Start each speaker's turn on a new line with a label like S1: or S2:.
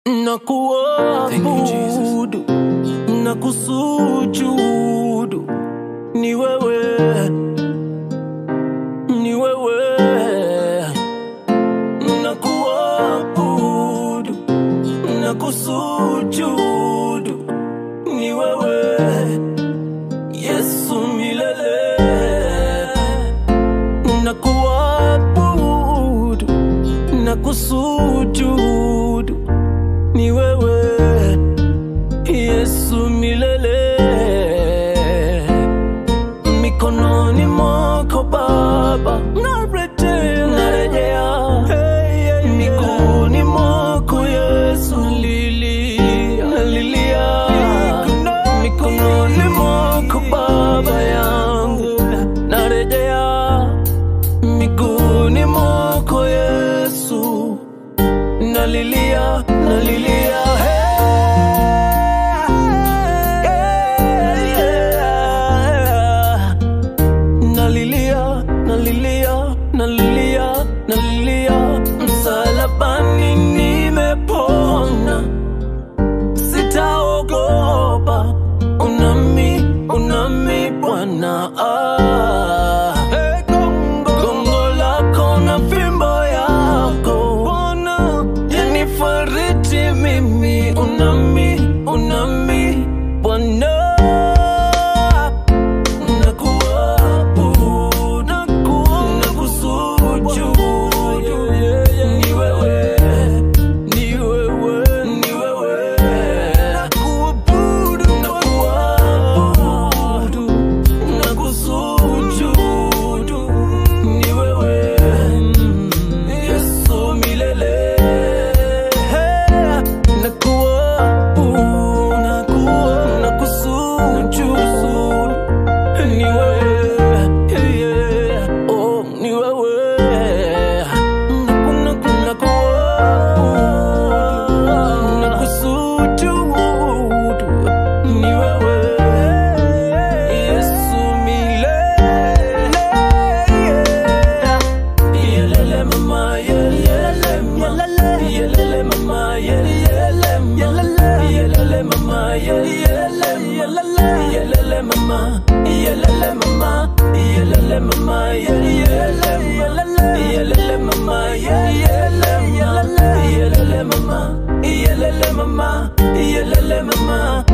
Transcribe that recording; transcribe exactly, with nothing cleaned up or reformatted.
S1: Nakuabudu, nakusujudu, ni wewe, ni wewe. Nakuabudu, nakusujudu, ni wewe, Yesu milele. Nakuabudu, nakusujudu, ni wewe, Yesu milele. Mikononi mwako Baba narejea, narejea. Miguuni mwako Yesu nalilia, nalilia. Mikononi mwako Baba yangu narejea, miguuni mwako Yesu nalilia, nalilia. Nalilia, nalilia, nalilia, nalilia. Msalabani nimepona, sitaogopa. Unami, unami Bwana. Ah, gongo lako na fimbo yako Bwana yanifariji mimi. Unami, unami Bwana. Yelele mama, yelele mama, yelele mama, yelele mama, yelele mama, yelele mama, yelele mama.